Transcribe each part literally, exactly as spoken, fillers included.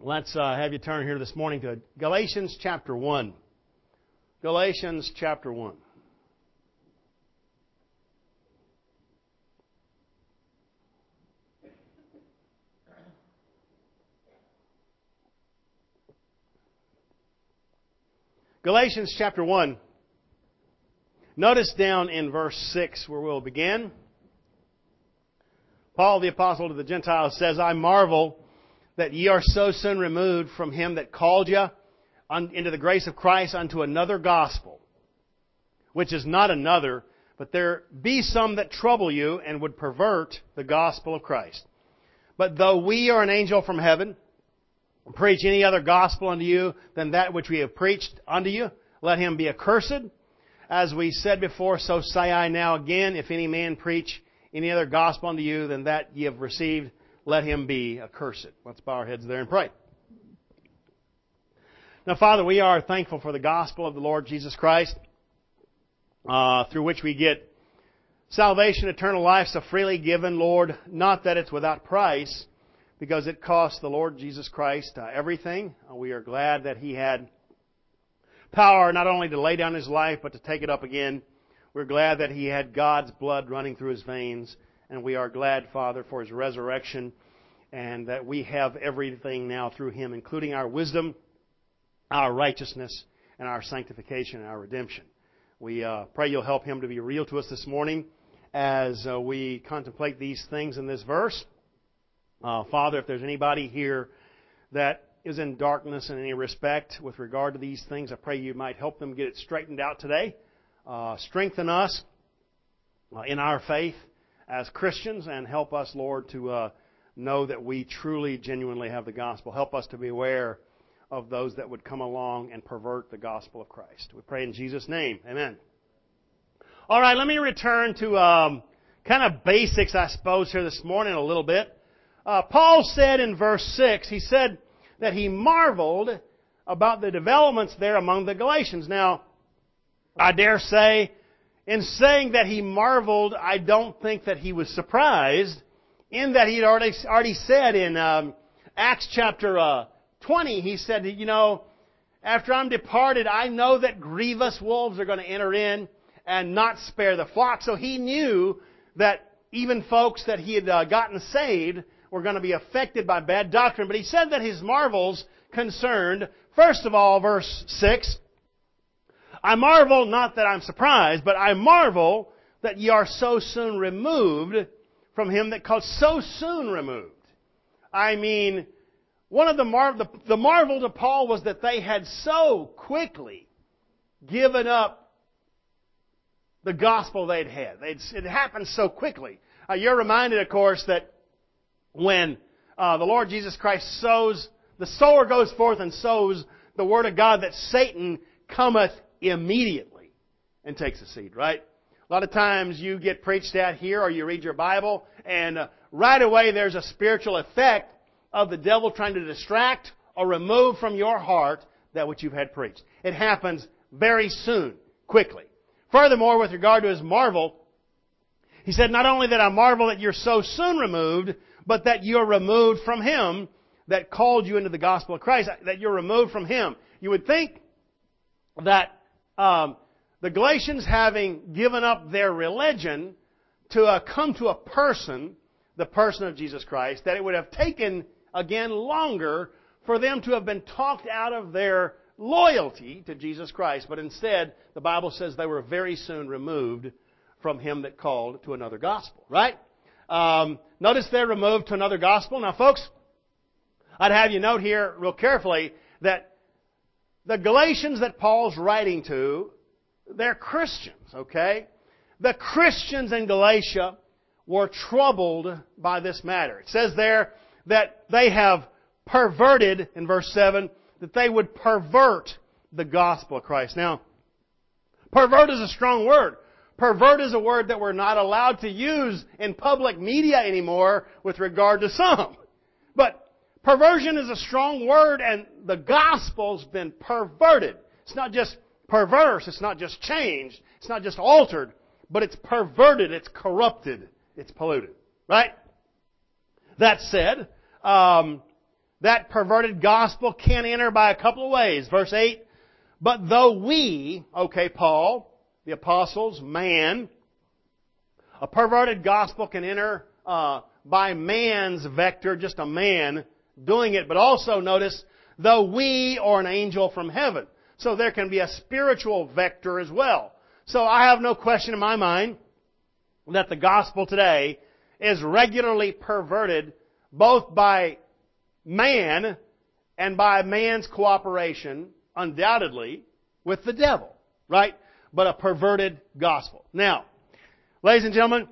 Let's uh, have you turn here this morning to Galatians chapter one. Galatians chapter one. Galatians chapter one. Notice down in verse six where we'll begin. Paul the apostle to the Gentiles says, I marvel that ye are so soon removed from him that called you into the grace of Christ unto another gospel, which is not another, but there be some that trouble you and would pervert the gospel of Christ. But though we are an angel from heaven, preach any other gospel unto you than that which we have preached unto you, let him be accursed. As we said before, so say I now again, if any man preach any other gospel unto you than that ye have received, let him be accursed. Let's bow our heads there and pray. Now, Father, we are thankful for the gospel of the Lord Jesus Christ, uh, through which we get salvation, eternal life, so freely given, Lord, not that it's without price, because it cost the Lord Jesus Christ uh, everything. Uh, we are glad that He had power not only to lay down His life, but to take it up again. We're glad that He had God's blood running through His veins. And we are glad, Father, for His resurrection, and that we have everything now through Him, including our wisdom, our righteousness, and our sanctification and our redemption. We uh, pray You'll help Him to be real to us this morning as uh, we contemplate these things in this verse. Uh, Father, if there's anybody here that is in darkness in any respect with regard to these things, I pray You might help them get it straightened out today. Uh, strengthen us uh, in our faith as Christians, and help us, Lord, to uh, know that we truly, genuinely have the gospel. Help us to be aware of those that would come along and pervert the gospel of Christ. We pray in Jesus' name. Amen. All right, let me return to um, kind of basics, I suppose, here this morning a little bit. Uh, Paul said in verse six, he said that he marveled about the developments there among the Galatians. Now, I dare say, in saying that he marveled, I don't think that he was surprised, in that he had already, already said in um, Acts chapter uh, twenty, he said, you know, after I'm departed, I know that grievous wolves are going to enter in and not spare the flock. So he knew that even folks that he had uh, gotten saved were going to be affected by bad doctrine. But he said that his marvels concerned, first of all, verse six, I marvel, not that I'm surprised, but I marvel that ye are so soon removed from him that called. So soon removed. I mean, one of the, mar- the, the marvel to Paul was that they had so quickly given up the gospel they'd had. They'd, it happened so quickly. Uh, you're reminded, of course, that when uh, the Lord Jesus Christ sows, the sower goes forth and sows the word of God, that Satan cometh immediately and takes the seed, right? A lot of times you get preached at here or you read your Bible and uh, right away there's a spiritual effect of the devil trying to distract or remove from your heart that which you've had preached. It happens very soon, quickly. Furthermore, with regard to his marvel, he said, not only that I marvel that you're so soon removed, but that you're removed from him that called you into the gospel of Christ, that you're removed from him. You would think that um, the Galatians, having given up their religion to uh, come to a person, the person of Jesus Christ, that it would have taken, again, longer for them to have been talked out of their loyalty to Jesus Christ. But instead, the Bible says they were very soon removed from him that called to another gospel, right? Um, notice they're removed to another gospel. Now, folks, I'd have you note here real carefully that the Galatians that Paul's writing to, they're Christians, okay? The Christians in Galatia were troubled by this matter. It says there that they have perverted, in verse seven, that they would pervert the gospel of Christ. Now, pervert is a strong word. Pervert is a word that we're not allowed to use in public media anymore with regard to some. But perversion is a strong word, and the gospel's been perverted. It's not just perverse, it's not just changed, it's not just altered, but it's perverted, it's corrupted, it's polluted. Right? That said, um, that perverted gospel can enter by a couple of ways. Verse eight, but though we, okay, Paul, the apostles, man, a perverted gospel can enter uh, by man's vector, just a man doing it. But also notice, though we or an angel from heaven. So there can be a spiritual vector as well. So I have no question in my mind that the gospel today is regularly perverted both by man and by man's cooperation, undoubtedly, with the devil. Right? But a perverted gospel. Now, ladies and gentlemen,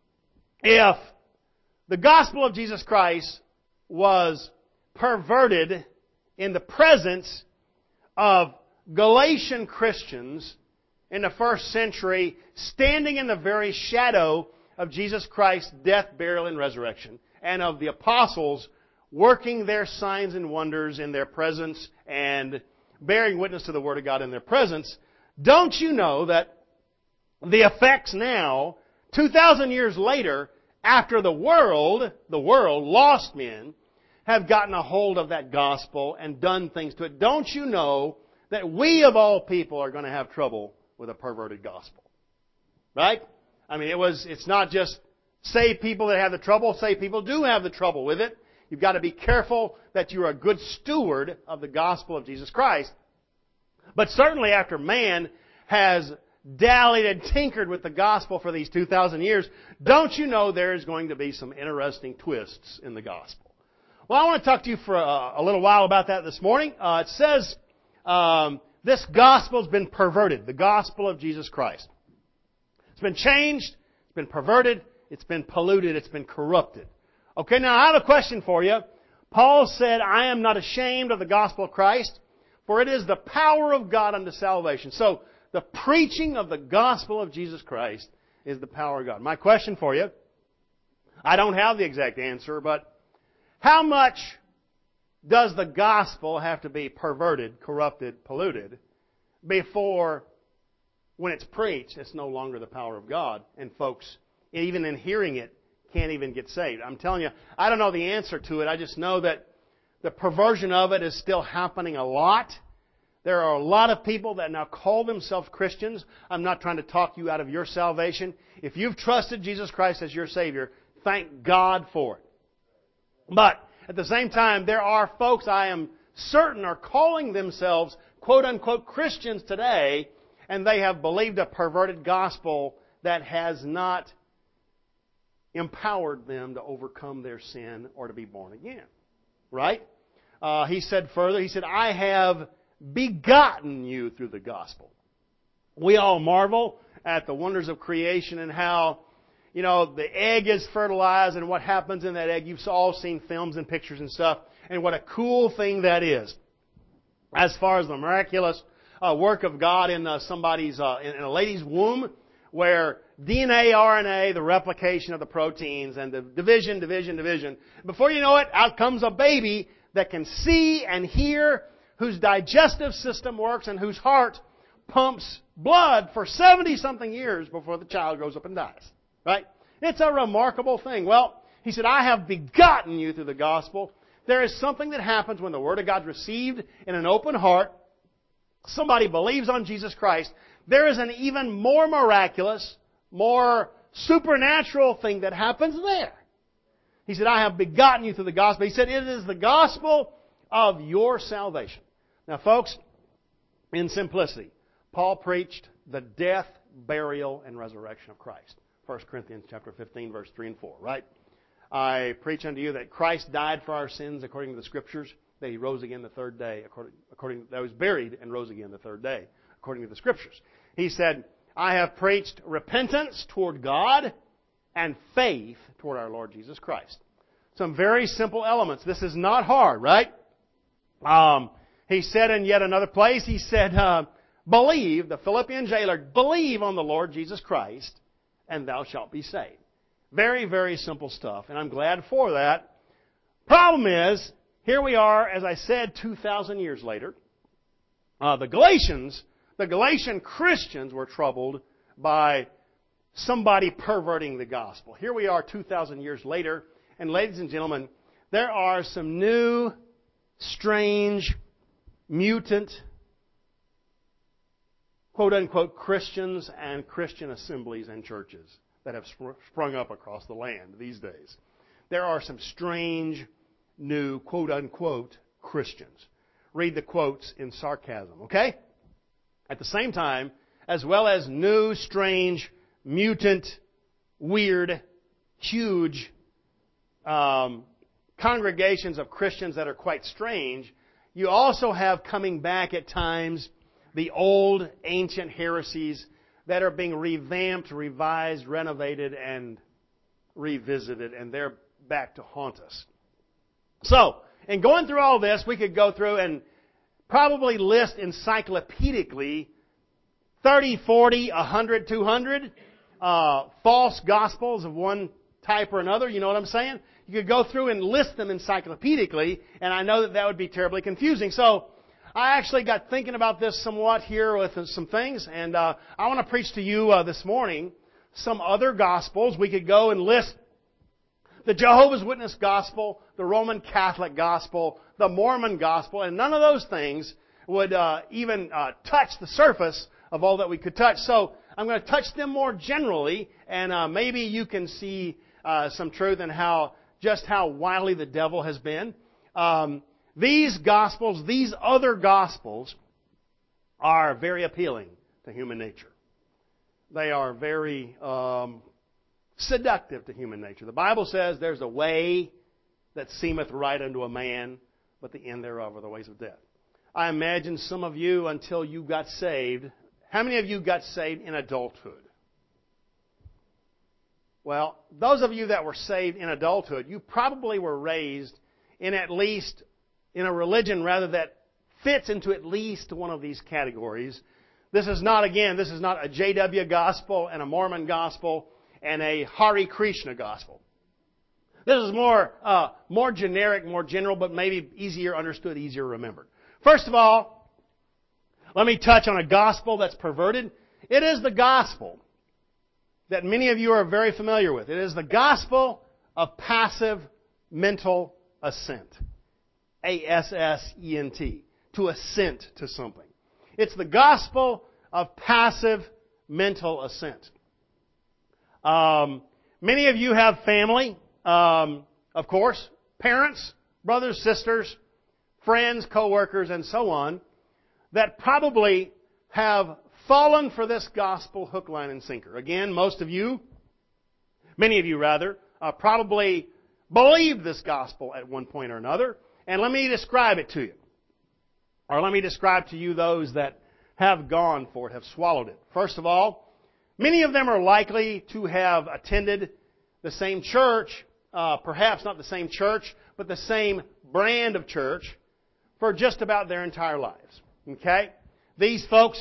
if the gospel of Jesus Christ was perverted in the presence of Galatian Christians in the first century, standing in the very shadow of Jesus Christ's death, burial, and resurrection, and of the apostles working their signs and wonders in their presence and bearing witness to the Word of God in their presence, don't you know that the effects now, two thousand years later, after the world, the world, lost men, have gotten a hold of that gospel and done things to it, don't you know that we of all people are going to have trouble with a perverted gospel? Right? I mean, it was, it's not just saved people that have the trouble. Saved people do have the trouble with it. You've got to be careful that you're a good steward of the gospel of Jesus Christ. But certainly after man has dallied and tinkered with the gospel for these two thousand years, don't you know there is going to be some interesting twists in the gospel? Well, I want to talk to you for a, a little while about that this morning. Uh, it says um, this gospel has been perverted, the gospel of Jesus Christ. It's been changed, it's been perverted, it's been polluted, it's been corrupted. Okay, now I have a question for you. Paul said, I am not ashamed of the gospel of Christ, for it is the power of God unto salvation. So, the preaching of the gospel of Jesus Christ is the power of God. My question for you, I don't have the exact answer, but how much does the gospel have to be perverted, corrupted, polluted, before, when it's preached, it's no longer the power of God, and folks, even in hearing it, can't even get saved? I'm telling you, I don't know the answer to it. I just know that the perversion of it is still happening a lot. There are a lot of people that now call themselves Christians. I'm not trying to talk you out of your salvation. If you've trusted Jesus Christ as your Savior, thank God for it. But at the same time, there are folks I am certain are calling themselves quote-unquote Christians today, and they have believed a perverted gospel that has not empowered them to overcome their sin or to be born again. Right? Uh, he said further, he said, I have begotten you through the gospel. We all marvel at the wonders of creation and how, you know, the egg is fertilized and what happens in that egg. You've all seen films and pictures and stuff, and what a cool thing that is. As far as the miraculous uh, work of God in uh, somebody's, uh, in a lady's womb, where D N A, R N A, the replication of the proteins, and the division, division, division. Before you know it, out comes a baby that can see and hear, whose digestive system works, and whose heart pumps blood for seventy-something years before the child grows up and dies. Right? It's a remarkable thing. Well, he said, I have begotten you through the gospel. There is something that happens when the Word of God is received in an open heart. Somebody believes on Jesus Christ. There is an even more miraculous, more supernatural thing that happens there. He said, I have begotten you through the gospel. He said, it is the gospel of your salvation. Now, folks, in simplicity, Paul preached the death, burial, and resurrection of Christ. First Corinthians chapter fifteen, verse three and four, right? I preach unto you that Christ died for our sins according to the Scriptures, that He rose again the third day, according, according that He was buried and rose again the third day, according to the Scriptures. He said, I have preached repentance toward God and faith toward our Lord Jesus Christ. Some very simple elements. This is not hard, right? Um, he said in yet another place, he said, uh, believe, the Philippian jailer, believe on the Lord Jesus Christ, and thou shalt be saved. Very, very simple stuff, and I'm glad for that. Problem is, here we are, as I said, two thousand years later. Uh, the Galatians, the Galatian Christians were troubled by somebody perverting the gospel. Here we are two thousand years later, and ladies and gentlemen, there are some new strange, mutant, quote-unquote Christians and Christian assemblies and churches that have sprung up across the land these days. There are some strange, new, quote-unquote Christians. Read the quotes in sarcasm, okay? At the same time, as well as new, strange, mutant, weird, huge um, congregations of Christians that are quite strange, you also have coming back at times the old, ancient heresies that are being revamped, revised, renovated, and revisited, and they're back to haunt us. So, in going through all this, we could go through and probably list encyclopedically thirty, forty, one hundred, two hundred uh, false gospels of one type or another. You know what I'm saying? You could go through and list them encyclopedically, and I know that that would be terribly confusing. So, I actually got thinking about this somewhat here with some things, and uh, I want to preach to you uh, this morning some other gospels. We could go and list the Jehovah's Witness gospel, the Roman Catholic gospel, the Mormon gospel, and none of those things would uh, even uh, touch the surface of all that we could touch. So I'm going to touch them more generally, and uh, maybe you can see uh, some truth in how just how wily the devil has been. Um, these gospels, these other gospels, are very appealing to human nature. They are very um, seductive to human nature. The Bible says there's a way that seemeth right unto a man, but the end thereof are the ways of death. I imagine some of you, until you got saved, how many of you got saved in adulthood? Well, those of you that were saved in adulthood, you probably were raised in at least, in a religion rather that fits into at least one of these categories. This is not, again, this is not a J W gospel and a Mormon gospel and a Hare Krishna gospel. This is more uh, more generic, more general, but maybe easier understood, easier remembered. First of all, let me touch on a gospel that's perverted. It is the gospel that many of you are very familiar with. It is the gospel of passive mental assent. A S S E N T. To assent to something. It's the gospel of passive mental assent. Um, many of you have family, um, of course, parents, brothers, sisters, friends, co-workers, and so on, that probably have fallen for this gospel hook, line, and sinker. Again, most of you, many of you rather, uh, probably believed this gospel at one point or another. And let me describe it to you. Or let me describe to you those that have gone for it, have swallowed it. First of all, many of them are likely to have attended the same church, uh, perhaps not the same church, but the same brand of church for just about their entire lives. Okay? These folks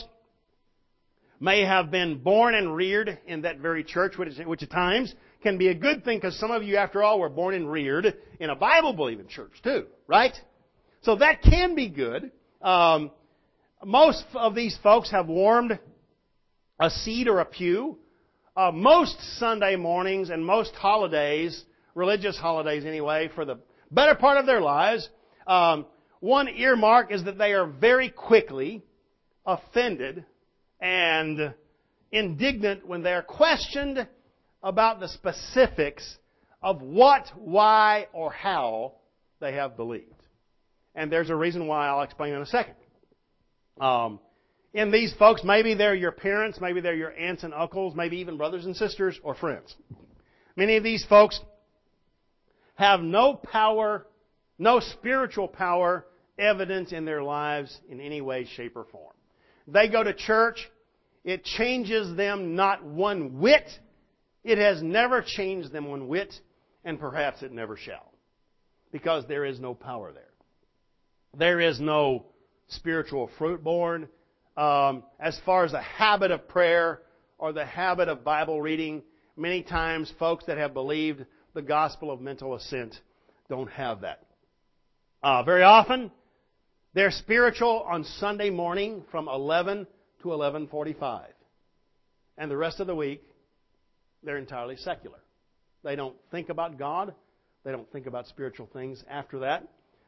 may have been born and reared in that very church, which, which at times can be a good thing because some of you, after all, were born and reared in a Bible-believing church too, right? So that can be good. Um, most of these folks have warmed a seat or a pew. Uh, most Sunday mornings and most holidays, religious holidays anyway, for the better part of their lives, um, one earmark is that they are very quickly offended and indignant when they are questioned about the specifics of what, why, or how they have believed. And there's a reason why I'll explain in a second. Um, in these folks, maybe they're your parents, maybe they're your aunts and uncles, maybe even brothers and sisters or friends. Many of these folks have no power, no spiritual power evidence in their lives in any way, shape, or form. They go to church. It changes them not one whit. It has never changed them one whit, and perhaps it never shall. Because there is no power there. There is no spiritual fruit born. Um, as far as the habit of prayer or the habit of Bible reading, many times folks that have believed the gospel of mental assent don't have that. Uh, very often, they're spiritual on Sunday morning from eleven to eleven forty-five. And the rest of the week, they're entirely secular. They don't think about God. They don't think about spiritual things after that.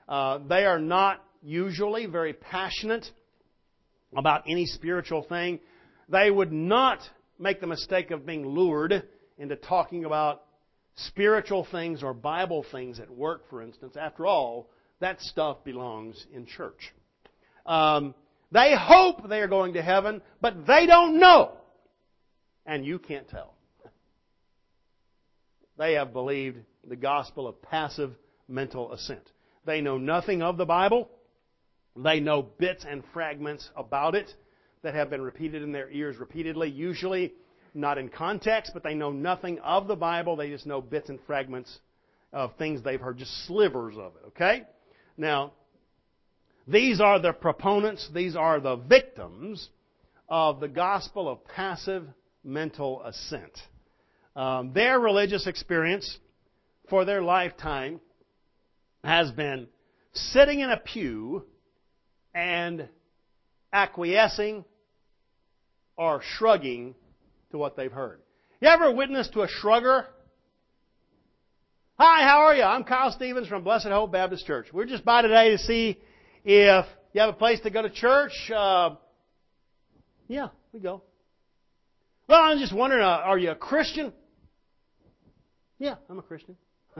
Uh, they are not usually very passionate about any spiritual thing. They would not make the mistake of being lured into talking about spiritual things or Bible things at work, for instance. After all, that stuff belongs in church. Um, they hope they are going to heaven, but they don't know. And you can't tell. They have believed the gospel of passive mental assent. They know nothing of the Bible. They know bits and fragments about it that have been repeated in their ears repeatedly, usually not in context, but they know nothing of the Bible. They just know bits and fragments of things they've heard, just slivers of it, okay? Now, these are the proponents, these are the victims of the gospel of passive mental assent. Um, their religious experience for their lifetime has been sitting in a pew and acquiescing or shrugging to what they've heard. You ever witnessed to a shrugger? Hi, how are you? I'm Kyle Stevens from Blessed Hope Baptist Church. We're just by today to see if you have a place to go to church. Uh, yeah, we go. Well, I'm just wondering, uh, are you a Christian? Yeah, I'm a Christian.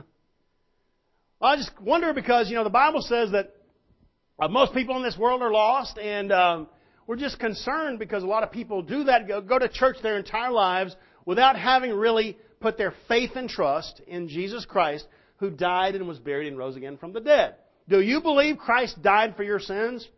I just wonder because, you know, the Bible says that uh, most people in this world are lost, and um, we're just concerned because a lot of people do that, go, go to church their entire lives without having really put their faith and trust in Jesus Christ, who died and was buried and rose again from the dead. Do you believe Christ died for your sins?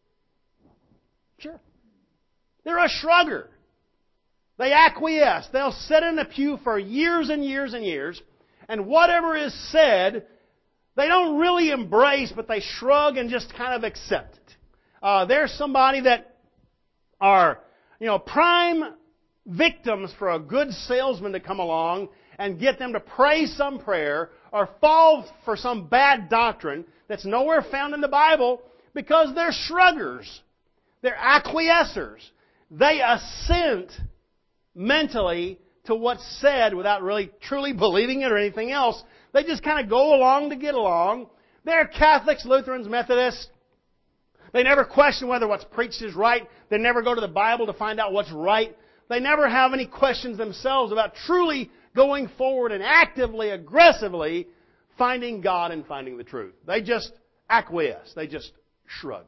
Sure. They're a shrugger. They acquiesce. They'll sit in the pew for years and years and years, and whatever is said, they don't really embrace, but they shrug and just kind of accept it. Uh, there's somebody that are, you know, prime victims for a good salesman to come along and get them to pray some prayer or fall for some bad doctrine that's nowhere found in the Bible because they're shruggers. They're acquiescers. They assent mentally to what's said without really truly believing it or anything else. They just kind of go along to get along. They're Catholics, Lutherans, Methodists. They never question whether what's preached is right. They never go to the Bible to find out what's right. They never have any questions themselves about truly going forward and actively, aggressively finding God and finding the truth. They just acquiesce. They just shrug.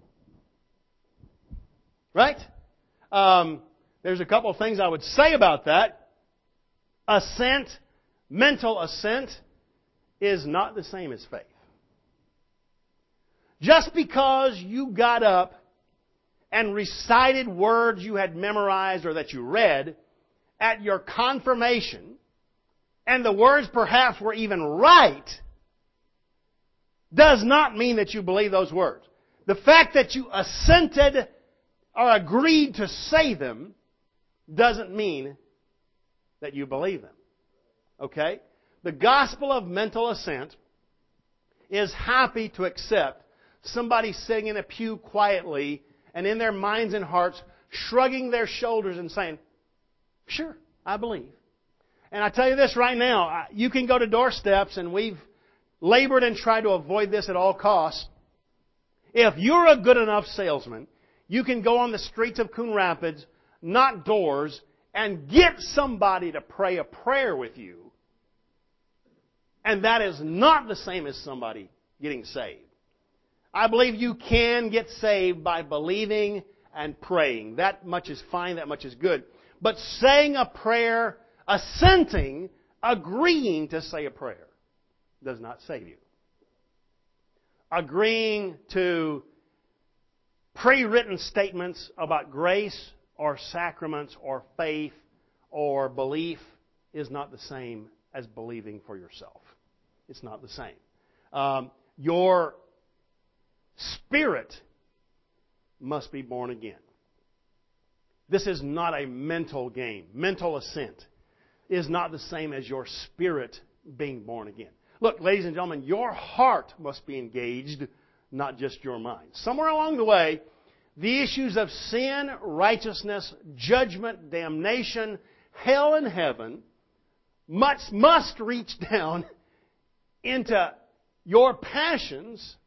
Right? Um, there's a couple of things I would say about that. Assent, mental assent, is not the same as faith. Just because you got up and recited words you had memorized or that you read at your confirmation, and the words perhaps were even right, does not mean that you believe those words. The fact that you assented or agreed to say them doesn't mean that you believe them. Okay? The gospel of mental assent is happy to accept somebody sitting in a pew quietly and in their minds and hearts shrugging their shoulders and saying, sure, I believe. And I tell you this right now, you can go to doorsteps, and we've labored and tried to avoid this at all costs. If you're a good enough salesman, you can go on the streets of Coon Rapids, knock doors, and get somebody to pray a prayer with you. And that is not the same as somebody getting saved. I believe you can get saved by believing and praying. That much is fine, that much is good. But saying a prayer, assenting, agreeing to say a prayer, does not save you. Agreeing to pre-written statements about grace or sacraments or faith or belief is not the same as believing for yourself. It's not the same. Um, your spirit must be born again. This is not a mental game. Mental assent is not the same as your spirit being born again. Look, ladies and gentlemen, your heart must be engaged, not just your mind. Somewhere along the way, the issues of sin, righteousness, judgment, damnation, hell and heaven must, must reach down into your passions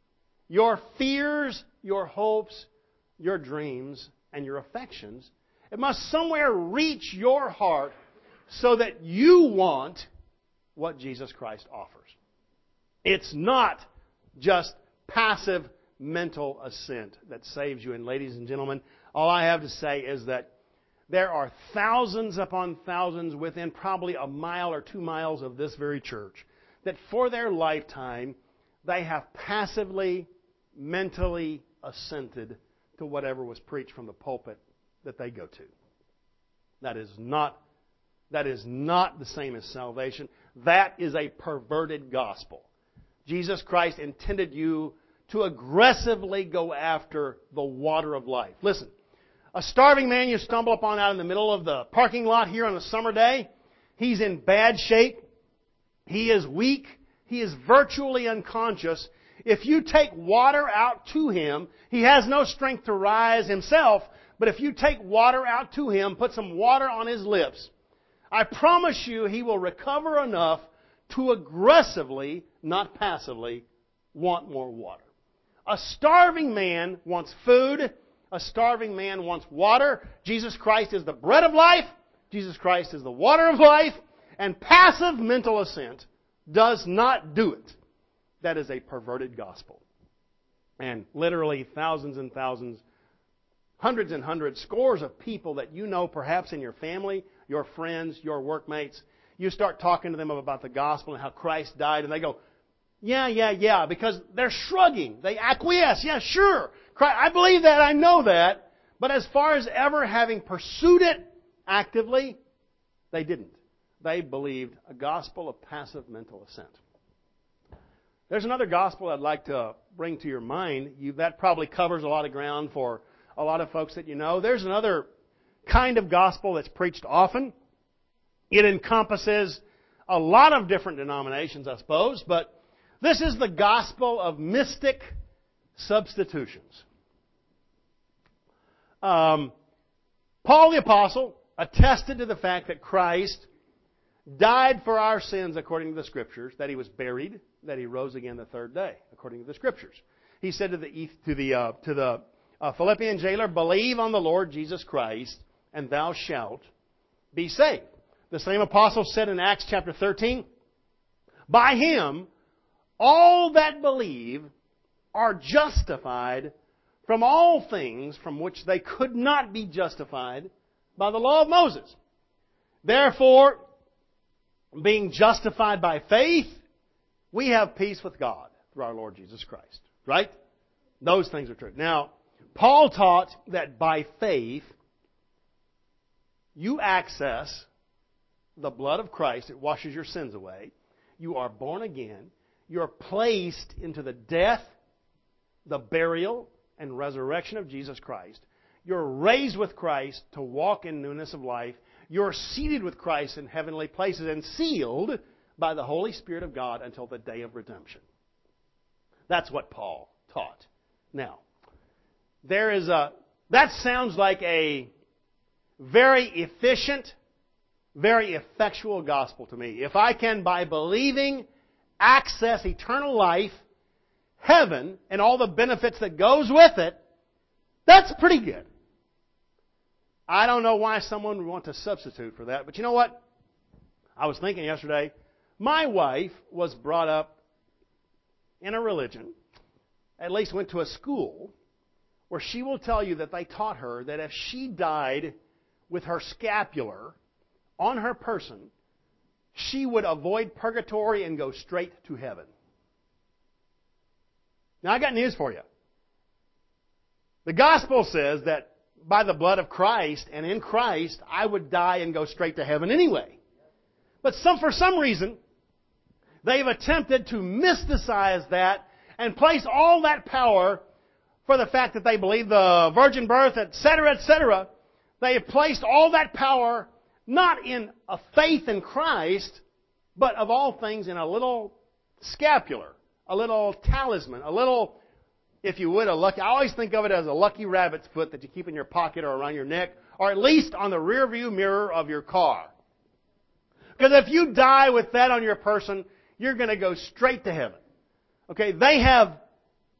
your fears, your hopes, your dreams, and your affections. It must somewhere reach your heart so that you want what Jesus Christ offers. It's not just passive mental assent that saves you. And ladies and gentlemen, all I have to say is that there are thousands upon thousands within probably a mile or two miles of this very church that for their lifetime they have passively, mentally assented to whatever was preached from the pulpit that they go to. That is not, that is not the same as salvation. That is a perverted gospel. Jesus Christ intended you to aggressively go after the water of life. Listen, a starving man you stumble upon out in the middle of the parking lot here on a summer day, he's in bad shape. He is weak. He is virtually unconscious. If you take water out to him, he has no strength to rise himself, but if you take water out to him, put some water on his lips, I promise you he will recover enough to aggressively, not passively, want more water. A starving man wants food. A starving man wants water. Jesus Christ is the bread of life. Jesus Christ is the water of life. And passive mental assent does not do it. That is a perverted gospel. And literally thousands and thousands, hundreds and hundreds, scores of people that you know perhaps in your family, your friends, your workmates, you start talking to them about the gospel and how Christ died, and they go, yeah, yeah, yeah, because they're shrugging. They acquiesce. Yeah, sure. Christ, I believe that. I know that. But as far as ever having pursued it actively, they didn't. They believed a gospel of passive mental assent. There's another gospel I'd like to bring to your mind. You, that probably covers a lot of ground for a lot of folks that you know. There's another kind of gospel that's preached often. It encompasses a lot of different denominations, I suppose, but this is the gospel of mystic substitutions. Um, Paul the Apostle attested to the fact that Christ died for our sins according to the Scriptures, that He was buried, that He rose again the third day according to the Scriptures. He said to the to the uh, to the uh, Philippian jailer, "Believe on the Lord Jesus Christ, and thou shalt be saved." The same apostle said in Acts chapter thirteen, "By Him all that believe are justified from all things from which they could not be justified by the law of Moses. Therefore, being justified by faith, we have peace with God through our Lord Jesus Christ." Right? Those things are true. Now, Paul taught that by faith, you access the blood of Christ. It washes your sins away. You are born again. You're placed into the death, the burial, and resurrection of Jesus Christ. You're raised with Christ to walk in newness of life. You're seated with Christ in heavenly places and sealed by the Holy Spirit of God until the day of redemption. That's what Paul taught. Now, there is a, that sounds like a very efficient, very effectual gospel to me. If I can, by believing, access eternal life, heaven, and all the benefits that goes with it, that's pretty good. I don't know why someone would want to substitute for that, but you know what? I was thinking yesterday, my wife was brought up in a religion, at least went to a school, where she will tell you that they taught her that if she died with her scapular on her person, she would avoid purgatory and go straight to heaven. Now, I got news for you. The gospel says that by the blood of Christ and in Christ, I would die and go straight to heaven anyway. But some, for some reason, they've attempted to mysticize that and place all that power for the fact that they believe the virgin birth, et cetera, et cetera. They have placed all that power not in a faith in Christ, but of all things in a little scapular, a little talisman, a little, if you would, a lucky, I always think of it as a lucky rabbit's foot that you keep in your pocket or around your neck, or at least on the rear view mirror of your car. Because if you die with that on your person, you're going to go straight to heaven. Okay, they have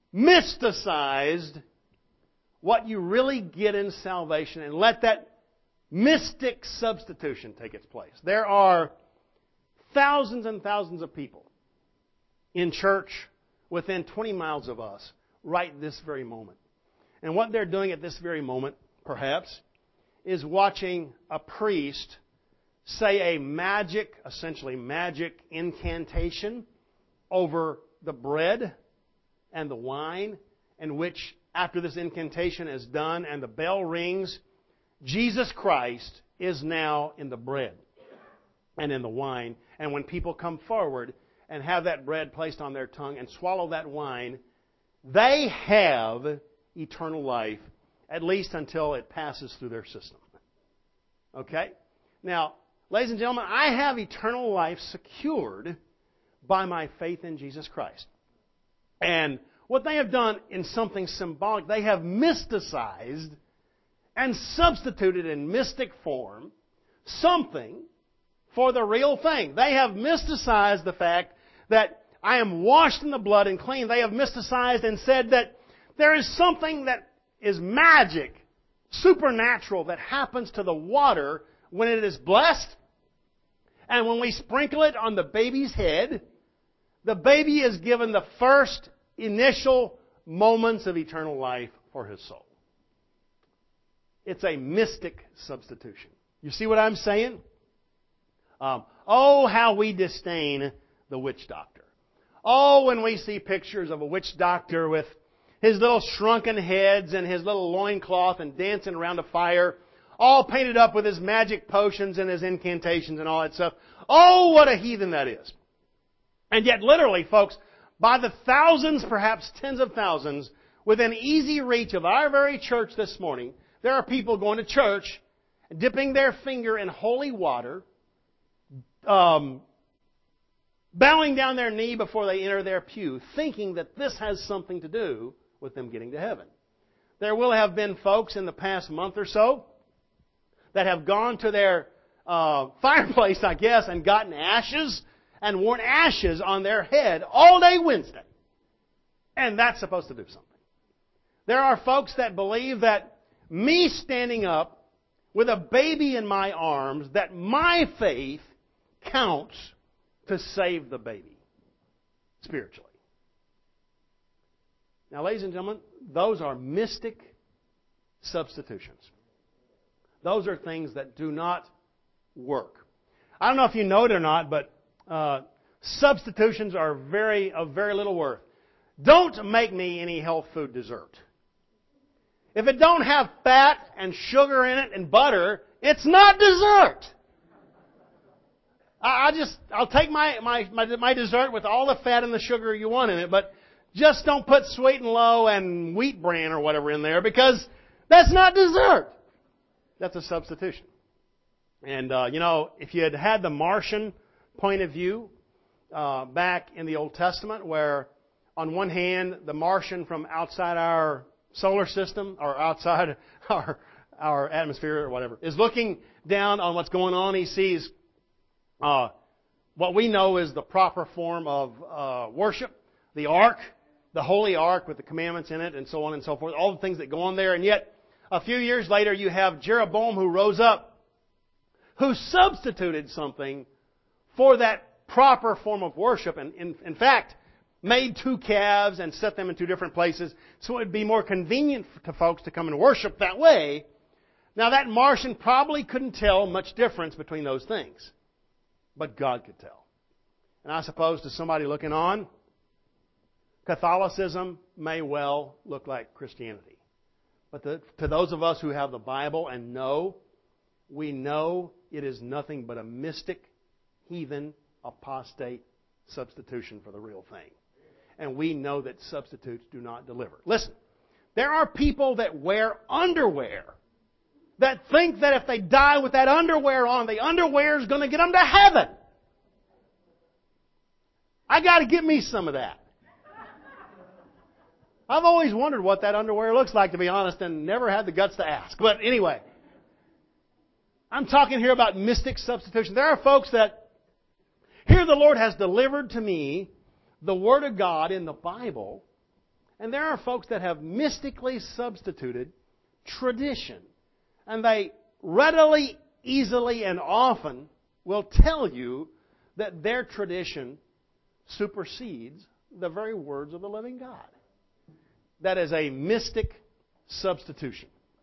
mysticized what you really get in salvation and let that mystic substitution take its place. There are thousands and thousands of people in church within twenty miles of us right this very moment. And what they're doing at this very moment, perhaps, is watching a priest say a magic, essentially magic incantation over the bread and the wine, in which, after this incantation is done and the bell rings, Jesus Christ is now in the bread and in the wine. And when people come forward and have that bread placed on their tongue and swallow that wine, they have eternal life, at least until it passes through their system. Okay? Now, ladies and gentlemen, I have eternal life secured by my faith in Jesus Christ. And what they have done in something symbolic, they have mysticized and substituted in mystic form something for the real thing. They have mysticized the fact that I am washed in the blood and clean. They have mysticized and said that there is something that is magic, supernatural, that happens to the water when it is blessed. And when we sprinkle it on the baby's head, the baby is given the first initial moments of eternal life for his soul. It's a mystic substitution. You see what I'm saying? Um, oh, how we disdain the witch doctor. Oh, when we see pictures of a witch doctor with his little shrunken heads and his little loincloth and dancing around a fire, all painted up with his magic potions and his incantations and all that stuff. Oh, what a heathen that is. And yet, literally, folks, by the thousands, perhaps tens of thousands, within easy reach of our very church this morning, there are people going to church, dipping their finger in holy water, um, bowing down their knee before they enter their pew, thinking that this has something to do with them getting to heaven. There will have been folks in the past month or so that have gone to their uh, fireplace, I guess, and gotten ashes and worn ashes on their head all day Wednesday. And that's supposed to do something. There are folks that believe that me standing up with a baby in my arms, that my faith counts to save the baby spiritually. Now, ladies and gentlemen, those are mystic substitutions. Those are things that do not work. I don't know if you know it or not, but uh, substitutions are very of very little worth. Don't make me any health food dessert. If it don't have fat and sugar in it and butter, it's not dessert. I just, I'll take my, my, my, my dessert with all the fat and the sugar you want in it, but just don't put sweet and low and wheat bran or whatever in there, because that's not dessert. That's a substitution. And, uh, you know, if you had had the Martian point of view uh, back in the Old Testament, where on one hand, the Martian from outside our solar system, or outside our, our atmosphere or whatever, is looking down on what's going on, he sees Uh, what we know is the proper form of uh, worship, the ark, the holy ark with the commandments in it, and so on and so forth, all the things that go on there. And yet, a few years later, you have Jeroboam who rose up, who substituted something for that proper form of worship, and in, in fact, made two calves and set them in two different places, so it would be more convenient to folks to come and worship that way. Now, that Martian probably couldn't tell much difference between those things. But God could tell. And I suppose to somebody looking on, Catholicism may well look like Christianity. But the, to those of us who have the Bible and know, we know it is nothing but a mystic, heathen, apostate substitution for the real thing. And we know that substitutes do not deliver. Listen, there are people that wear underwear that think that if they die with that underwear on, the underwear is going to get them to heaven. I got to get me some of that. I've always wondered what that underwear looks like, to be honest, and never had the guts to ask. But anyway, I'm talking here about mystic substitution. There are folks that, here the Lord has delivered to me the Word of God in the Bible, And there are folks that have mystically substituted tradition. And they readily, easily, and often will tell you that their tradition supersedes the very words of the living God. That is a mystic substitution.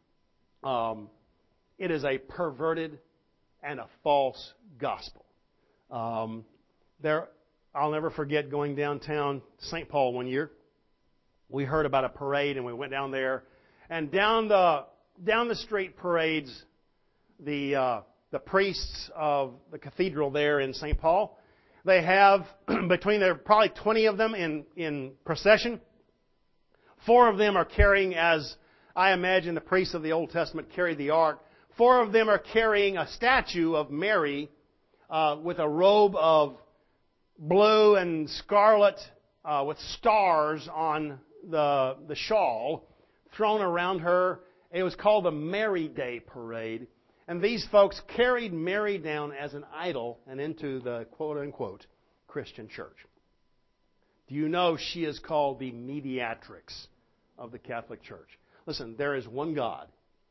Um, it is a perverted and a false gospel. Um, there, I'll never forget going downtown Saint Paul one year. We heard about a parade and we went down there. And down the down the street parades, the uh, the priests of the cathedral there in Saint Paul, they have between there probably twenty of them in in procession. Four of them are carrying, as I imagine the priests of the Old Testament carried the ark. Four of them are carrying a statue of Mary uh, with a robe of blue and scarlet uh, with stars on the the shawl thrown around her. It was called the Mary Day Parade. And these folks carried Mary down as an idol and into the quote-unquote Christian church. Do you know she is called the mediatrix of the Catholic Church? Listen, there is one God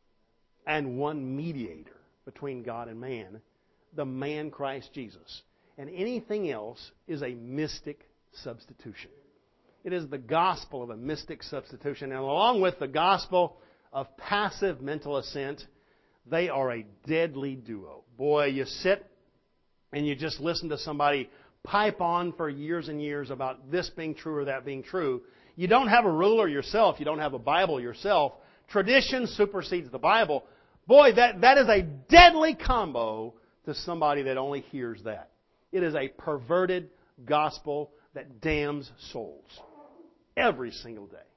and one mediator between God and man, the man Christ Jesus. And anything else is a mystic substitution. It is the gospel of a mystic substitution. And along with the gospel of passive mental assent, they are a deadly duo. Boy, you sit and you just listen to somebody pipe on for years and years about this being true or that being true. You don't have a ruler yourself. You don't have a Bible yourself. Tradition supersedes the Bible. Boy, that, that is a deadly combo to somebody that only hears that. It is a perverted gospel that damns souls every single day.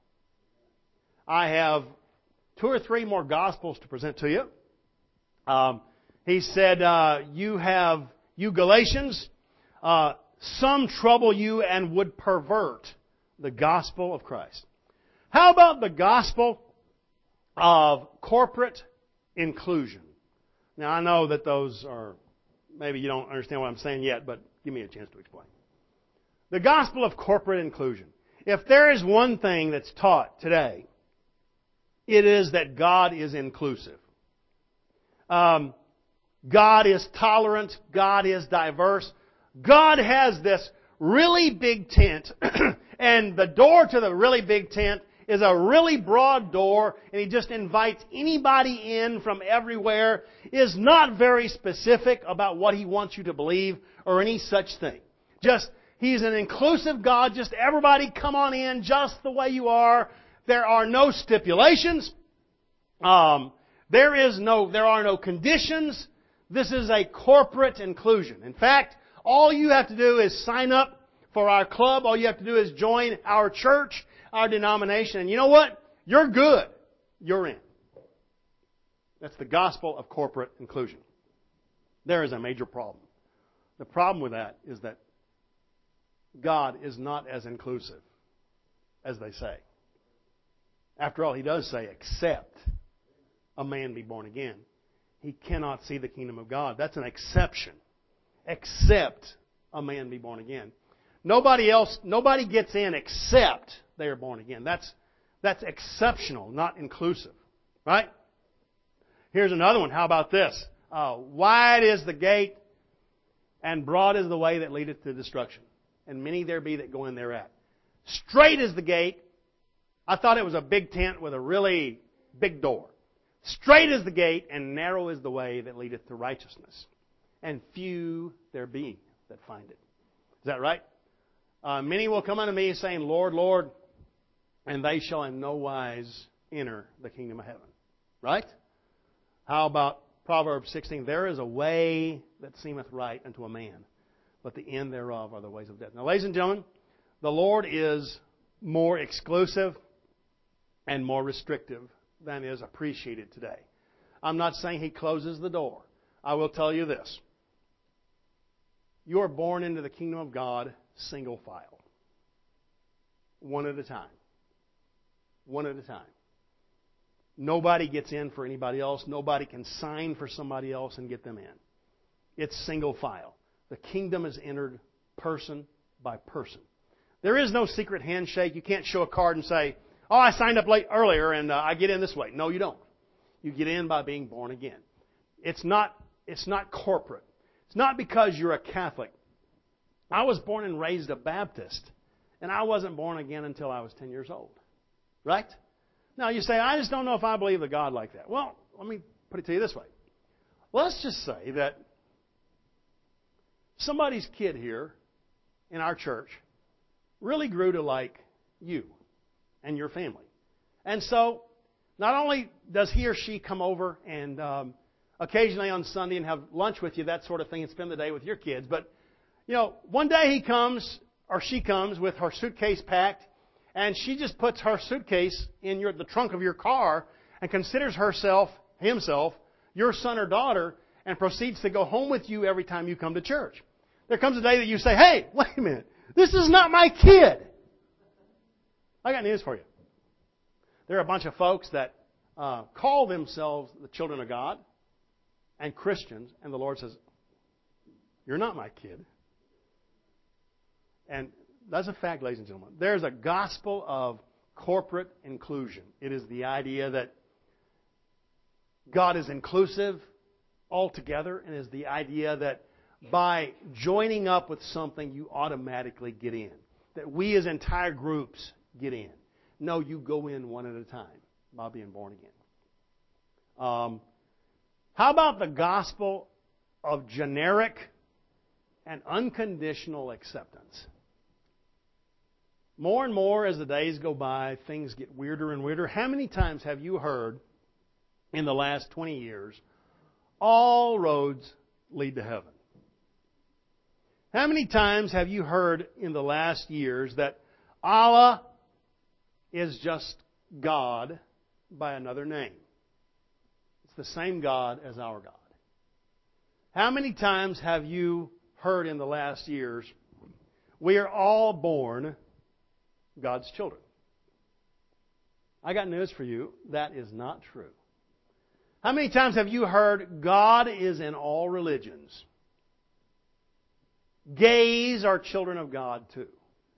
I have two or three more gospels to present to you. Um, he said, uh, you have, you Galatians, uh, some trouble you and would pervert the gospel of Christ. How about the gospel of corporate inclusion? Now, I know that those are, maybe you don't understand what I'm saying yet, but give me a chance to explain. The gospel of corporate inclusion. If there is one thing that's taught today, it is that God is inclusive. Um, God is tolerant. God is diverse. God has this really big tent, and the door to the really big tent is a really broad door, and He just invites anybody in from everywhere. Is not very specific about what He wants you to believe or any such thing. Just, He's an inclusive God. Just everybody come on in just the way you are. There are no stipulations. Um, there is no, there are no conditions. This is a corporate inclusion. In fact, all you have to do is sign up for our club. All you have to do is join our church, our denomination. And you know what? You're good. You're in. That's the gospel of corporate inclusion. There is a major problem. The problem with that is that God is not as inclusive as they say. After all, He does say, except a man be born again, he cannot see the kingdom of God. That's an exception. Except a man be born again. Nobody else, nobody gets in except they are born again. That's, that's exceptional, not inclusive. Right? Here's another one. How about this? Uh, wide is the gate, and broad is the way that leadeth to destruction. And many there be that go in thereat. Straight is the gate. I thought it was a big tent with a really big door. Straight is the gate, and narrow is the way that leadeth to righteousness. And few there be that find it. Is that right? Uh, many will come unto me saying, Lord, Lord, and they shall in no wise enter the kingdom of heaven. Right? How about Proverbs sixteen? There is a way that seemeth right unto a man, but the end thereof are the ways of death. Now, ladies and gentlemen, the Lord is more exclusive and more restrictive than is appreciated today. I'm not saying He closes the door. I will tell you this. You are born into the kingdom of God single file. One at a time. One at a time. Nobody gets in for anybody else. Nobody can sign for somebody else and get them in. It's single file. The kingdom is entered person by person. There is no secret handshake. You can't show a card and say, oh, I signed up late earlier and uh, I get in this way. No, you don't. You get in by being born again. It's not, it's not corporate. It's not because you're a Catholic. I was born and raised a Baptist, and I wasn't born again until I was ten years old. Right? Now, you say, I just don't know if I believe a God like that. Well, let me put it to you this way. Let's just say that somebody's kid here in our church really grew to like you and your family. And so, not only does he or she come over and um, occasionally on Sunday and have lunch with you, that sort of thing, and spend the day with your kids, but, you know, one day he comes, or she comes, with her suitcase packed, and she just puts her suitcase in your, the trunk of your car and considers herself, himself, your son or daughter, and proceeds to go home with you every time you come to church. There comes a day that you say, hey, wait a minute, this is not my kid. I got news for you. There are a bunch of folks that uh, call themselves the children of God and Christians, and the Lord says, you're not my kid. And that's a fact, ladies and gentlemen. There's a gospel of corporate inclusion. It is the idea that God is inclusive altogether, and is the idea that by joining up with something, you automatically get in. That we as entire groups get in. No, you go in one at a time by being born again. Um, how about the gospel of generic and unconditional acceptance? More and more as the days go by, things get weirder and weirder. How many times have you heard in the last twenty years, all roads lead to heaven? How many times have you heard in the last years that Allah is just God by another name? It's the same God as our God. How many times have you heard in the last years, we are all born God's children? I got news for you. That is not true. How many times have you heard God is in all religions? Gays are children of God too.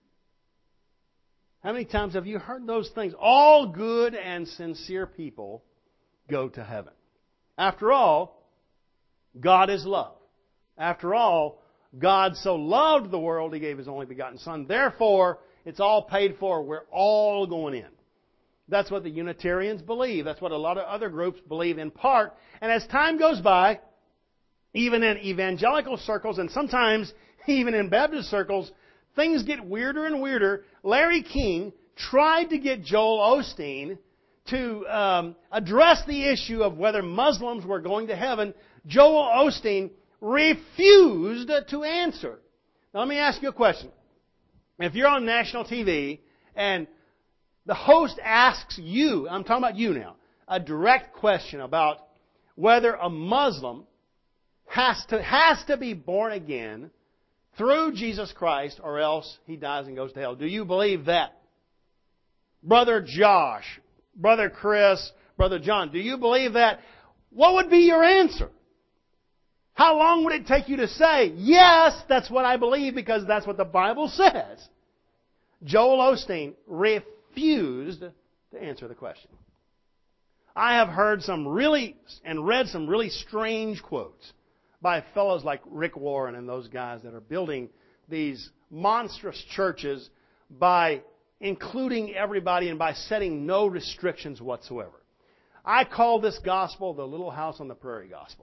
How many times have you heard those things? All good and sincere people go to heaven. After all, God is love. After all, God so loved the world, He gave His only begotten Son. Therefore, it's all paid for. We're all going in. That's what the Unitarians believe. That's what a lot of other groups believe in part. And as time goes by, even in evangelical circles and sometimes even in Baptist circles, things get weirder and weirder. Larry King tried to get Joel Osteen to um, address the issue of whether Muslims were going to heaven. Joel Osteen refused to answer. Now let me ask you a question. If you're on national T V and the host asks you, I'm talking about you now, a direct question about whether a Muslim has to, has to be born again through Jesus Christ or else he dies and goes to hell. Do you believe that? Brother Josh, Brother Chris, Brother John, do you believe that? What would be your answer? How long would it take you to say, yes, that's what I believe because that's what the Bible says? Joel Osteen refused to answer the question. I have heard some really, and read some really strange quotes by fellows like Rick Warren and those guys that are building these monstrous churches by including everybody and by setting no restrictions whatsoever. I call this gospel the Little House on the Prairie gospel.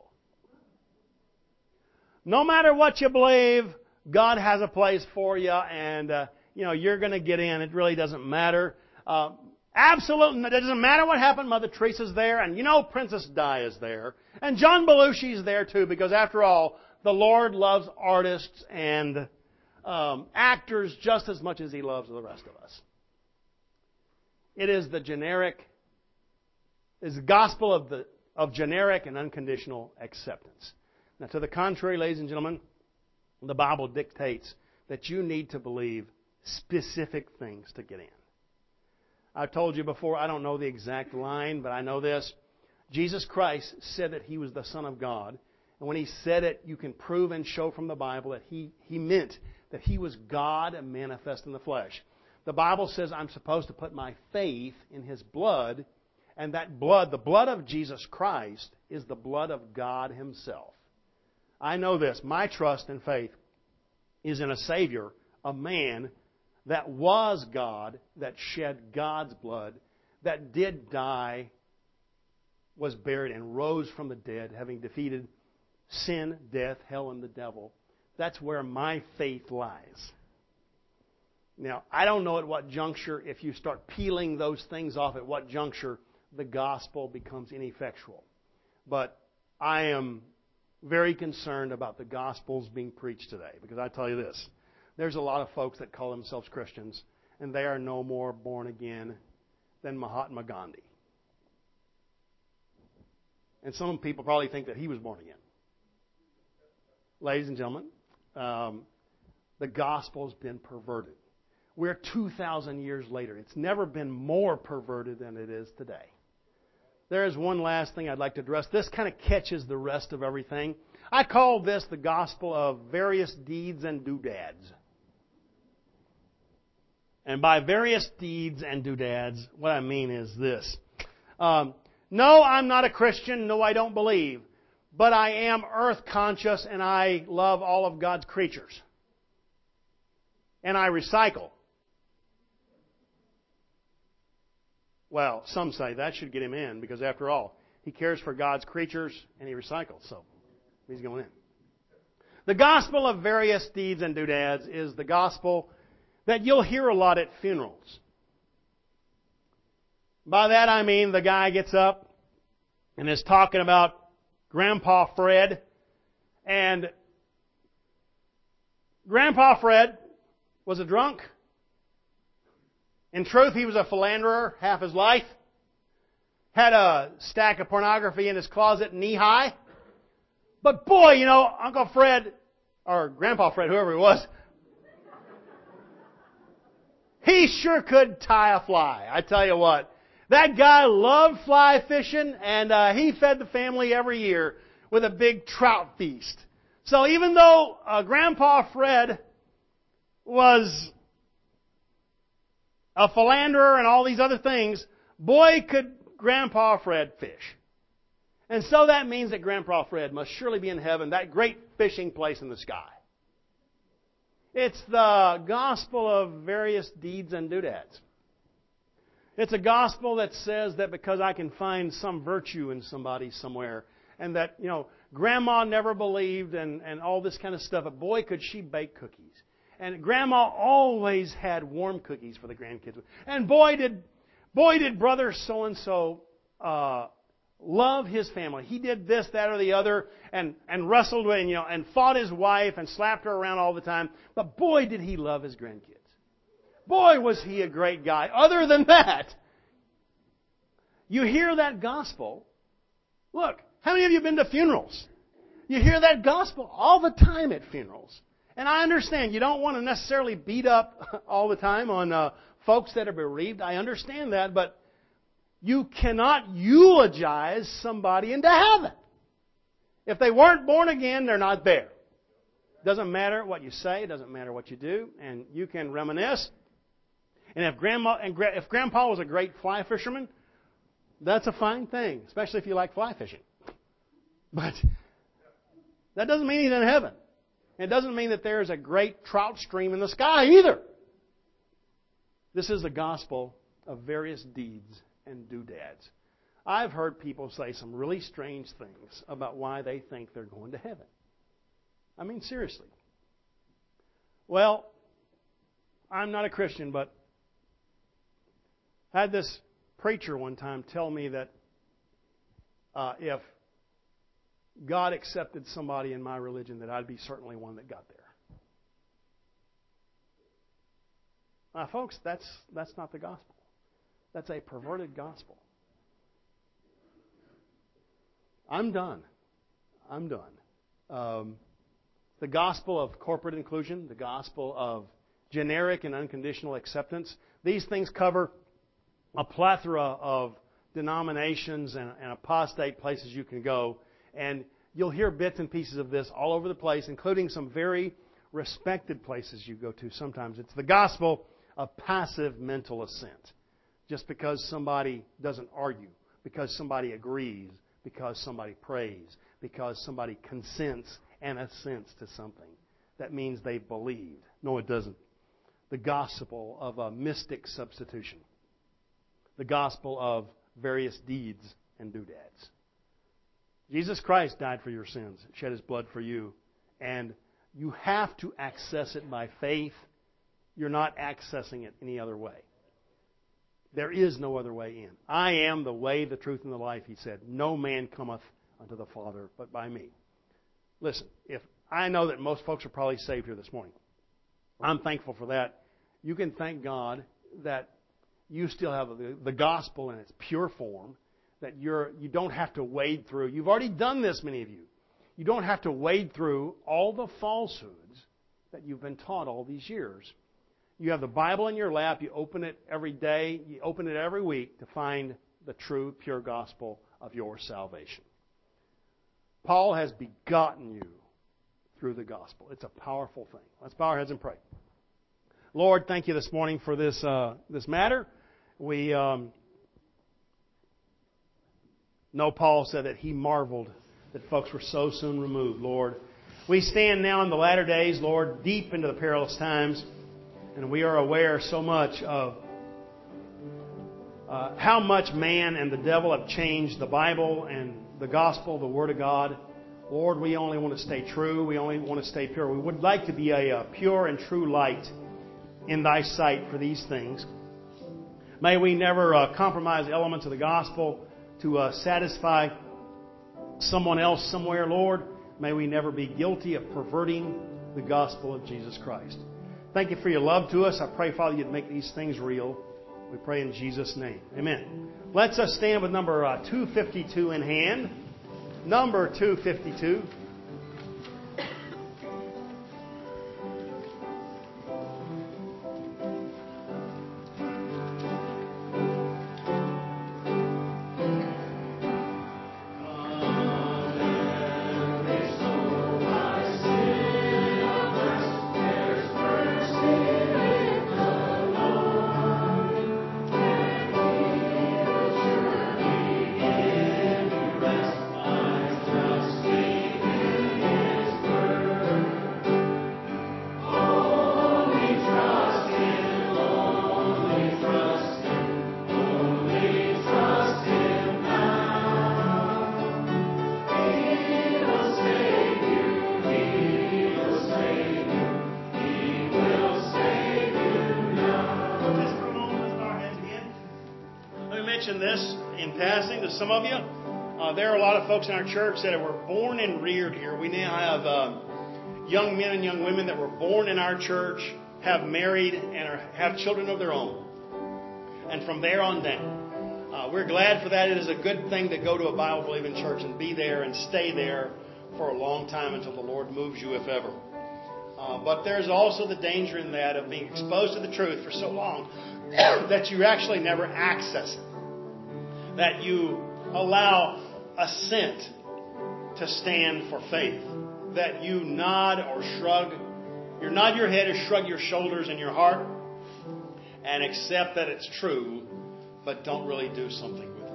No matter what you believe, God has a place for you, and uh, you know you're going to get in. It really doesn't matter. Uh, absolutely, it doesn't matter what happened. Mother Teresa's there, and you know Princess Di is there, and John Belushi's there too, because after all, the Lord loves artists and um, actors just as much as He loves the rest of us. It is the generic, is the gospel of the of generic and unconditional acceptance. Now, to the contrary, ladies and gentlemen, the Bible dictates that you need to believe specific things to get in. I've told you before, I don't know the exact line, but I know this. Jesus Christ said that He was the Son of God. And when He said it, you can prove and show from the Bible that He, he meant that He was God and manifest in the flesh. The Bible says I'm supposed to put my faith in His blood, and that blood, the blood of Jesus Christ, is the blood of God Himself. I know this. My trust and faith is in a Savior, a man that was God, that shed God's blood, that did die, was buried, and rose from the dead, having defeated sin, death, hell, and the devil. That's where my faith lies. Now, I don't know at what juncture, if you start peeling those things off, at what juncture the gospel becomes ineffectual. But I am very concerned about the gospels being preached today. Because I tell you this, there's a lot of folks that call themselves Christians, and they are no more born again than Mahatma Gandhi. And some people probably think that he was born again. Ladies and gentlemen, um, the gospel's been perverted. We're two thousand years later. It's never been more perverted than it is today. There is one last thing I'd like to address. This kind of catches the rest of everything. I call this the gospel of various deeds and doodads. And by various deeds and doodads, what I mean is this. Um, no, I'm not a Christian. No, I don't believe. But I am earth conscious and I love all of God's creatures. And I recycle. Well, some say that should get him in because after all, he cares for God's creatures and he recycles. So he's going in. The gospel of various deeds and doodads is the gospel that you'll hear a lot at funerals. By that I mean the guy gets up and is talking about Grandpa Fred. And Grandpa Fred was a drunk. In truth, he was a philanderer half his life. Had a stack of pornography in his closet knee high. But boy, you know, Uncle Fred, or Grandpa Fred, whoever he was, he sure could tie a fly. I tell you what. That guy loved fly fishing, and uh, he fed the family every year with a big trout feast. So even though uh, Grandpa Fred was a philanderer and all these other things, boy, could Grandpa Fred fish. And so that means that Grandpa Fred must surely be in heaven, that great fishing place in the sky. It's the gospel of various deeds and doodads. It's a gospel that says that because I can find some virtue in somebody somewhere, and that, you know, Grandma never believed and, and all this kind of stuff, but boy, could she bake cookies. And Grandma always had warm cookies for the grandkids. And boy, did boy did brother so-and-so uh, love his family. He did this, that, or the other, and, and wrestled with, and, you know, and fought his wife and slapped her around all the time. But boy, did he love his grandkids. Boy, was he a great guy. Other than that, you hear that gospel. Look, how many of you have been to funerals? You hear that gospel all the time at funerals. And I understand you don't want to necessarily beat up all the time on uh, folks that are bereaved. I understand that, but you cannot eulogize somebody into heaven. If they weren't born again, they're not there. Doesn't matter what you say. It doesn't matter what you do. And you can reminisce. And if grandma and gra- if Grandpa was a great fly fisherman, that's a fine thing, especially if you like fly fishing. But that doesn't mean he's in heaven. It doesn't mean that there's a great trout stream in the sky either. This is the gospel of various deeds and doodads. I've heard people say some really strange things about why they think they're going to heaven. I mean, seriously. Well, I'm not a Christian, but I had this preacher one time tell me that uh, if God accepted somebody in my religion, that I'd be certainly one that got there. Now, folks, that's that's not the gospel. That's a perverted gospel. I'm done. I'm done. Um, the gospel of corporate inclusion, the gospel of generic and unconditional acceptance, these things cover a plethora of denominations and, and apostate places you can go. And you'll hear bits and pieces of this all over the place, including some very respected places you go to sometimes. It's the gospel of passive mental assent. Just because somebody doesn't argue, because somebody agrees, because somebody prays, because somebody consents and assents to something. That means they believed. No, it doesn't. The gospel of a mystic substitution. The gospel of various deeds and doodads. Jesus Christ died for your sins, shed His blood for you, and you have to access it by faith. You're not accessing it any other way. There is no other way in. I am the way, the truth, and the life, He said. No man cometh unto the Father but by me. Listen, if I know that most folks are probably saved here this morning. I'm thankful for that. You can thank God that you still have the, the gospel in its pure form, that you're, you don't have to wade through. You've already done this, many of you. You don't have to wade through all the falsehoods that you've been taught all these years. You have the Bible in your lap. You open it every day. You open it every week to find the true, pure gospel of your salvation. Paul has begotten you through the gospel. It's a powerful thing. Let's bow our heads and pray. Lord, thank you this morning for this uh, this matter. We um, know Paul said that he marveled that folks were so soon removed, Lord. We stand now in the latter days, Lord, deep into the perilous times, and we are aware so much of uh, how much man and the devil have changed the Bible and the gospel, the Word of God. Lord, we only want to stay true. We only want to stay pure. We would like to be a, a pure and true light in Thy sight for these things. May we never uh, compromise elements of the gospel to uh, satisfy someone else somewhere, Lord. May we never be guilty of perverting the gospel of Jesus Christ. Thank you for your love to us. I pray, Father, You'd make these things real. We pray in Jesus' name. Amen. Let's uh, stand with number uh, two fifty-two in hand. Number two fifty-two. This in passing to some of you. Uh, there are a lot of folks in our church that were born and reared here. We now have uh, young men and young women that were born in our church, have married, and are, have children of their own. And from there on down, uh, we're glad for that. It is a good thing to go to a Bible-believing church and be there and stay there for a long time until the Lord moves you, if ever. Uh, but there's also the danger in that of being exposed to the truth for so long that you actually never access it. That you allow assent to stand for faith. That you nod or shrug, you nod your head or shrug your shoulders in your heart and accept that it's true, but don't really do something with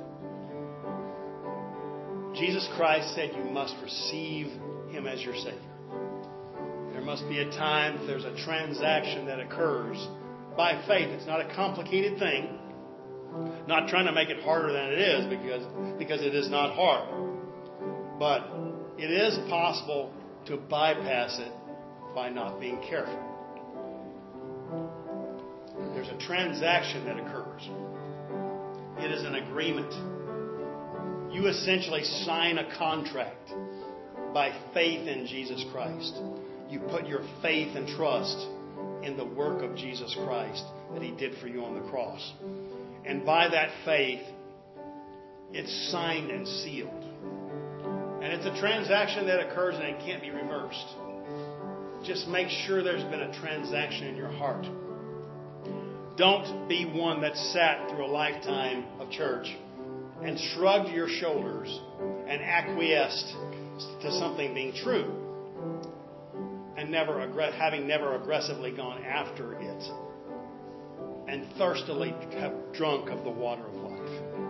it. Jesus Christ said you must receive Him as your Savior. There must be a time, there's a transaction that occurs by faith. It's not a complicated thing. Not trying to make it harder than it is, because, because it is not hard. But it is possible to bypass it by not being careful. There's a transaction that occurs. It is an agreement. You essentially sign a contract by faith in Jesus Christ. You put your faith and trust in the work of Jesus Christ that He did for you on the cross. And by that faith, it's signed and sealed. And it's a transaction that occurs and it can't be reversed. Just make sure there's been a transaction in your heart. Don't be one that sat through a lifetime of church and shrugged your shoulders and acquiesced to something being true. and never aggr- having never aggressively gone after it, and thirstily have drunk of the water of life.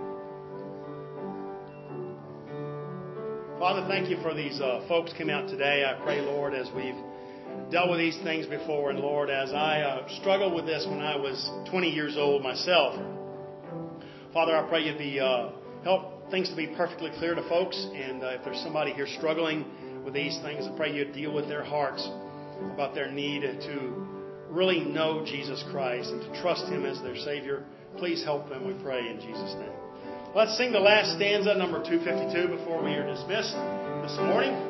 Father, thank you for these uh, folks came out today. I pray, Lord, as we've dealt with these things before, and Lord, as I uh, struggled with this when I was twenty years old myself, Father, I pray you be uh, help things to be perfectly clear to folks, and uh, if there's somebody here struggling with these things, I pray you deal with their hearts about their need to really know Jesus Christ and to trust Him as their Savior. Please help them, we pray, in Jesus' name. Let's sing the last stanza, number two fifty-two, before we are dismissed this morning.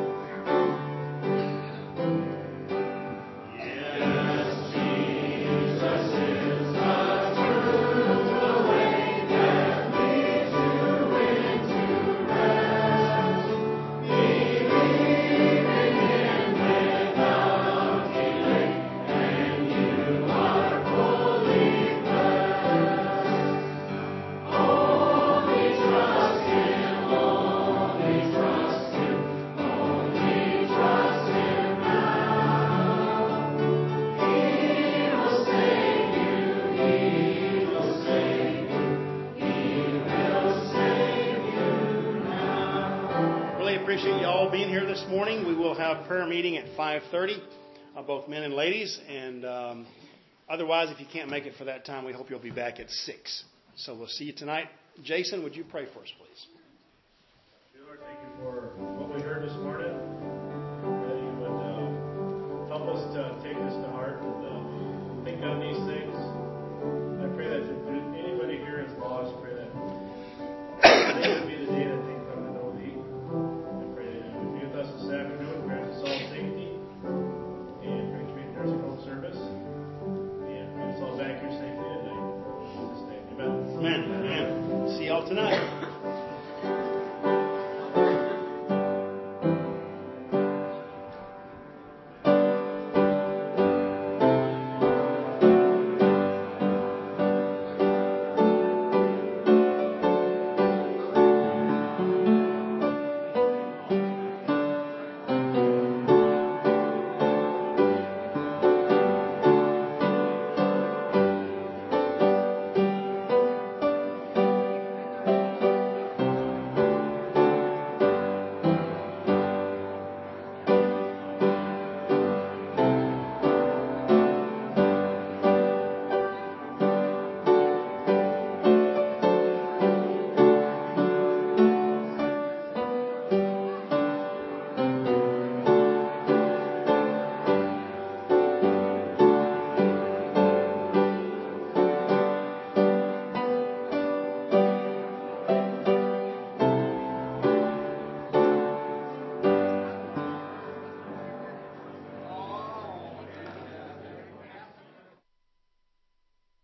Appreciate you all being here this morning. We will have prayer meeting at five thirty, uh, both men and ladies. And um, otherwise, if you can't make it for that time, we hope you'll be back at six. So we'll see you tonight. Jason, would you pray for us, please? Lord, thank you for what we heard this morning. That you would uh, help us to take this to